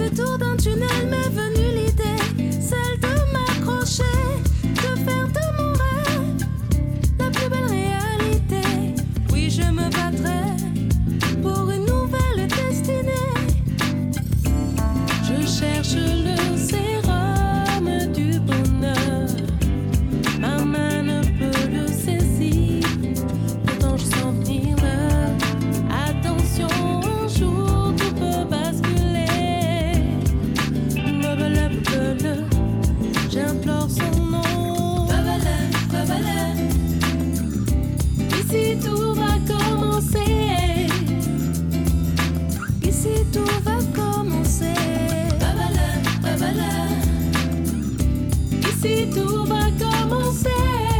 détour d'un tunnel m'est venue l'idée, celle de m'accrocher, de faire de mon rêve la plus belle réalité. Oui, je me battrai pour une nouvelle destinée. Je cherche le sérum du bonheur. Ma main ne peut le saisir, pourtant je sens venir l'heure. Attention, un jour tout peut basculer. Babala, j'implore son nom. Babala, babala. Ici tout va commencer. Ici tout va commencer. Babala, babala. Ici tout va commencer.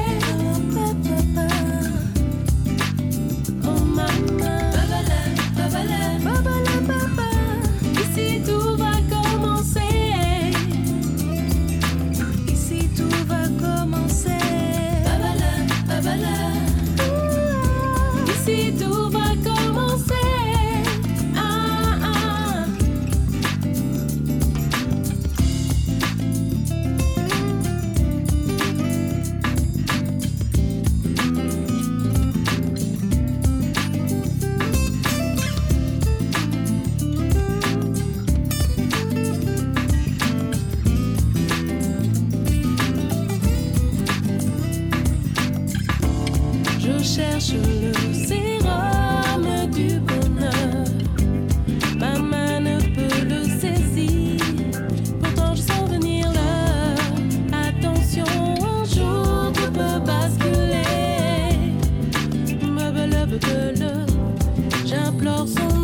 Oh maman. Babala, babala. Babala, baba. Ici tout va commencer. Ici tout va commencer. Babala, babala. Ici tout va commencer. Ah, ah. Je cherche le sérum du bonheur. Ma main ne peut le saisir, pourtant je sens venir l'heure. Attention, un jour tout peut basculer. Me j'implore son